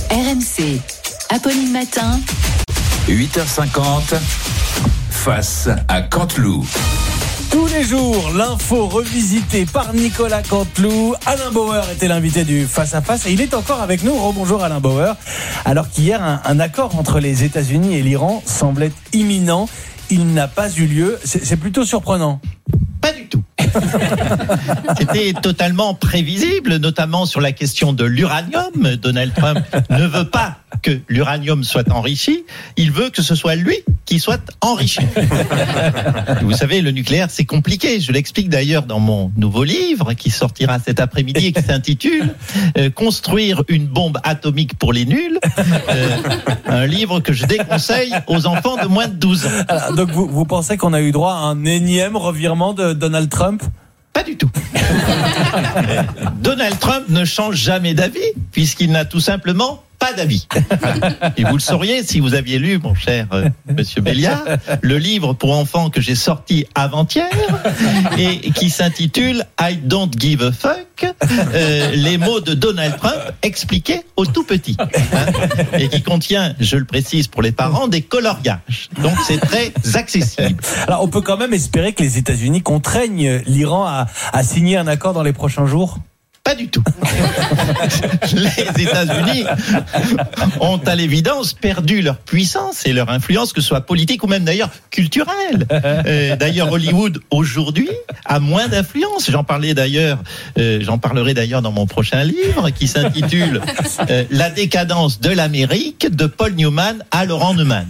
RMC, Apolline Matin, 8h50, face à Canteloup. Tous les jours, l'info revisitée par Nicolas Canteloup. Alain Bauer était l'invité du Face à Face et il est encore avec nous. Rebonjour Alain Bauer. Alors qu'hier, un accord entre les États-Unis et l'Iran semblait imminent. Il n'a pas eu lieu. C'est plutôt surprenant. Pas du tout. C'était totalement prévisible, notamment sur la question de l'uranium. Donald Trump ne veut pas que l'uranium soit enrichi, il veut que ce soit lui qui soit enrichi. Vous savez, le nucléaire, c'est compliqué. Je l'explique d'ailleurs dans mon nouveau livre qui sortira cet après-midi et qui s'intitule « Construire une bombe atomique pour les nuls ». Un livre que je déconseille aux enfants de moins de 12 ans. Alors, donc vous pensez qu'on a eu droit à un énième revirement de Donald Trump ? Pas du tout. Donald Trump ne change jamais d'avis puisqu'il n'a tout simplement pas d'avis. Et vous le sauriez si vous aviez lu, mon cher Monsieur Béliard, le livre pour enfants que j'ai sorti avant-hier et qui s'intitule I Don't Give a Fuck, les mots de Donald Trump expliqués aux tout petits. Et qui contient, je le précise pour les parents, des coloriages. Donc c'est très accessible. Alors on peut quand même espérer que les États-Unis contraignent l'Iran à signer un accord dans les prochains jours ? Pas du tout. Les États-Unis ont à l'évidence perdu leur puissance et leur influence, que ce soit politique ou même d'ailleurs culturelle. D'ailleurs, Hollywood aujourd'hui a moins d'influence. J'en parlerai d'ailleurs dans mon prochain livre qui s'intitule La décadence de l'Amérique, de Paul Newman à Laurent Neumann.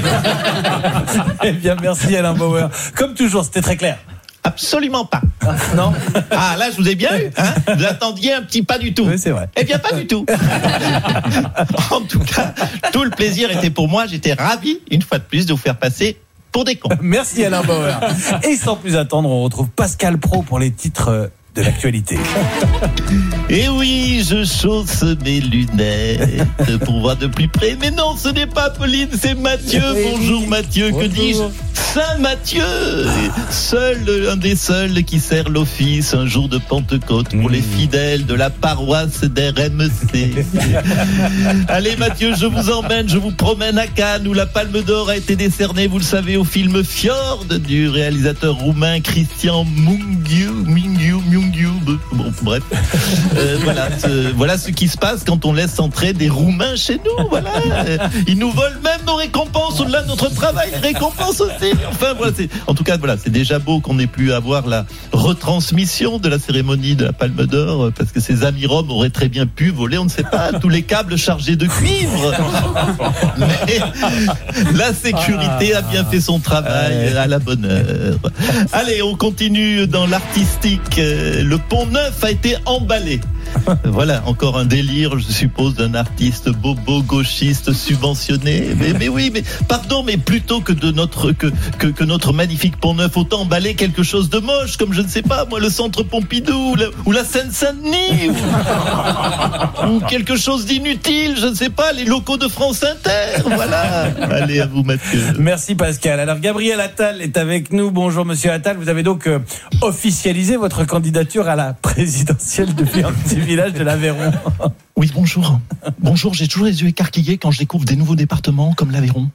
Eh bien, merci Alain Bauer. Comme toujours, c'était très clair. Absolument pas. Non. Ah, là, je vous ai bien eu. Vous attendiez un petit pas du tout. Oui, c'est vrai. Eh bien, pas du tout. En tout cas, tout le plaisir était pour moi. J'étais ravi, une fois de plus, de vous faire passer pour des cons. Merci Alain Bauer. Et sans plus attendre, on retrouve Pascal Praud pour les titres de l'actualité. Et oui, je chausse mes lunettes pour voir de plus près. Mais non, ce n'est pas Pauline, c'est Mathieu. Bonjour Mathieu, que dis-je ? Saint Mathieu, un des seuls qui sert l'office un jour de Pentecôte pour les fidèles de la paroisse d'RMC. Allez Mathieu, je vous emmène, je vous promène à Cannes où la Palme d'Or a été décernée, vous le savez, au film Fjord du réalisateur roumain Cristian Mungiu. Bon, bref. Voilà ce qui se passe quand on laisse entrer des Roumains chez nous. Voilà. Ils nous volent même nos récompenses au-delà de notre travail. Récompenses aussi. Enfin, voilà, en tout cas, voilà, c'est déjà beau qu'on ait pu avoir la retransmission de la cérémonie de la Palme d'Or, parce que ces amis roms auraient très bien pu voler, on ne sait pas, tous les câbles chargés de cuivre. Mais la sécurité a bien fait son travail à la bonne heure. Allez, on continue dans l'artistique. Le Pont Neuf a été emballé. Voilà, encore un délire, je suppose, d'un artiste bobo gauchiste subventionné. Mais oui, mais pardon, mais plutôt que de notre magnifique Pont Neuf, autant emballer quelque chose de moche, comme je ne sais pas, moi, le Centre Pompidou, ou la Seine-Saint-Denis, ou quelque chose d'inutile, je ne sais pas, les locaux de France Inter. Voilà. Allez, à vous, Mathieu. Merci Pascal. Alors Gabriel Attal est avec nous. Bonjour Monsieur Attal. Vous avez donc officialisé votre candidature à la présidentielle depuis un petit village de l'Aveyron. Oui, bonjour. Bonjour, j'ai toujours les yeux écarquillés quand je découvre des nouveaux départements comme l'Aveyron.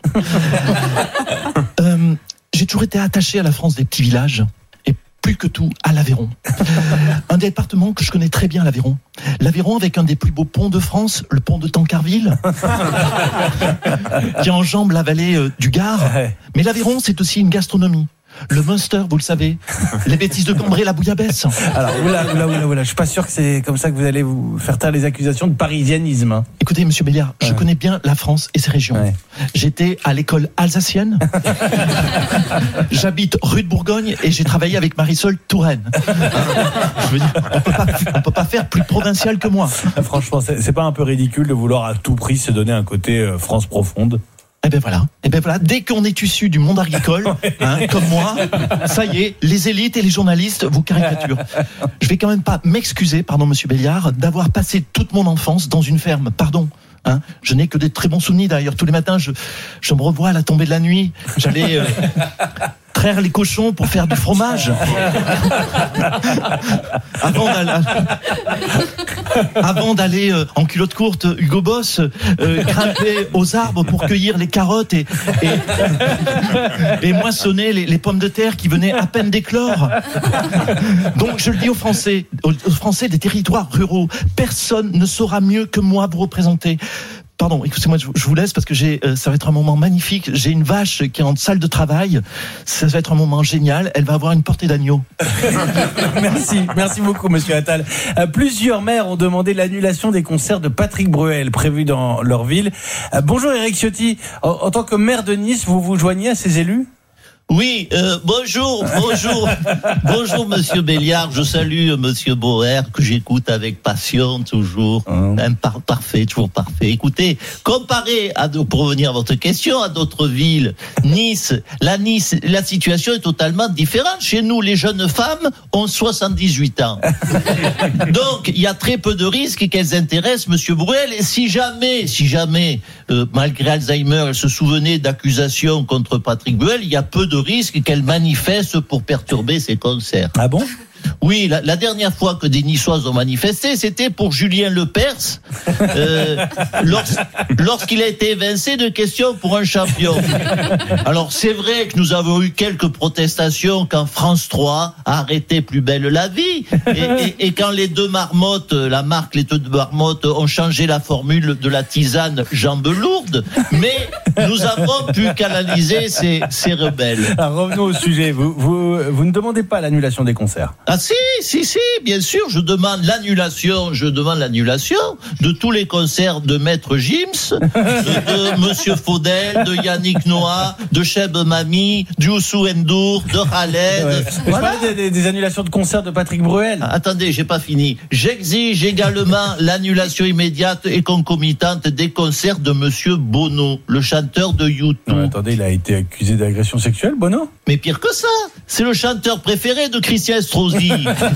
J'ai toujours été attaché à la France des petits villages. Et plus que tout, à l'Aveyron. Un département que je connais très bien, l'Aveyron. L'Aveyron avec un des plus beaux ponts de France, le pont de Tancarville, qui enjambe la vallée du Gard. Mais l'Aveyron, c'est aussi une gastronomie. Le Munster, vous le savez, les bêtises de Cambrai, la bouillabaisse. Alors, oula, je suis pas sûr que c'est comme ça que vous allez vous faire taire les accusations de parisianisme. Écoutez, Monsieur Béliard, je connais bien la France et ses régions. Ouais. J'étais à l'école alsacienne. J'habite rue de Bourgogne et j'ai travaillé avec Marisol Touraine. Je veux dire, on peut pas faire plus provincial que moi. Franchement, c'est pas un peu ridicule de vouloir à tout prix se donner un côté France profonde? Eh ben voilà, dès qu'on est issu du monde agricole, comme moi, ça y est, les élites et les journalistes vous caricaturent. Je vais quand même pas m'excuser, pardon Monsieur Béliard, d'avoir passé toute mon enfance dans une ferme, pardon. Je n'ai que des très bons souvenirs d'ailleurs. Tous les matins, je me revois à la tombée de la nuit. J'allais traire les cochons pour faire du fromage. Avant d'aller... avant d'aller en culotte courte, Hugo Boss, grimper aux arbres pour cueillir les carottes et moissonner les pommes de terre qui venaient à peine d'éclore. Donc je le dis aux Français des territoires ruraux, personne ne saura mieux que moi vous représenter. Pardon, écoutez-moi, je vous laisse parce que ça va être un moment magnifique. J'ai une vache qui est en salle de travail. Ça va être un moment génial. Elle va avoir une portée d'agneau. Merci beaucoup, monsieur Attal. Plusieurs maires ont demandé l'annulation des concerts de Patrick Bruel prévus dans leur ville. Bonjour Éric Ciotti. En tant que maire de Nice, vous vous joignez à ces élus ? Oui, bonjour, monsieur Béliard. Je salue monsieur Bauer, que j'écoute avec passion, toujours. Parfait, toujours parfait. Écoutez, comparé pour revenir à votre question, à d'autres villes, Nice, la situation est totalement différente. Chez nous, les jeunes femmes ont 78 ans. Donc, il y a très peu de risques qu'elles intéressent monsieur Bruel. Et si jamais, malgré Alzheimer, elle se souvenait d'accusations contre Patrick Bruel, il y a peu de risque qu'elle manifeste pour perturber ses concerts. Ah bon ? Oui, la dernière fois que des Niçoises ont manifesté, c'était pour Julien Lepers, lorsqu'il a été évincé de questions pour un champion. Alors c'est vrai que nous avons eu quelques protestations quand France 3 a arrêté Plus belle la vie, et quand les deux marmottes, la marque Les Deux Marmottes, ont changé la formule de la tisane jambes lourdes, mais nous avons pu canaliser ces rebelles. Alors, revenons au sujet. Vous ne demandez pas l'annulation des concerts ? Ah si, bien sûr, je demande l'annulation de tous les concerts de Maître Gims, de Monsieur Faudel, de Yannick Noah, de Cheb Mami, d'Youssou N'Dour, de Khaled. Ouais. Voilà. Je parlais des annulations de concerts de Patrick Bruel. Attendez, j'ai pas fini. J'exige également l'annulation immédiate et concomitante des concerts de Monsieur Bono, le chanteur de U2. Non, attendez, il a été accusé d'agression sexuelle, Bono ? Mais pire que ça, c'est le chanteur préféré de Christian Estrosi.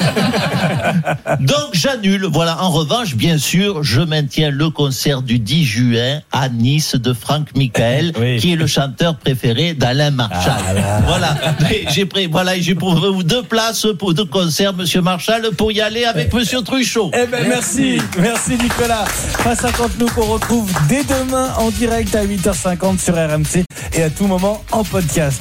Donc j'annule. Voilà. En revanche, bien sûr, je maintiens le concert du 10 juin à Nice de Franck Michael, qui est le chanteur préféré d'Alain Marchal. Voilà. J'ai pour vous 2 places pour 2 concerts, monsieur Marchal, pour y aller avec monsieur Truchot. Eh ben merci Nicolas. Face à Canteloup qu'on retrouve dès demain en direct à 8h50 sur RMC et à tout moment en podcast.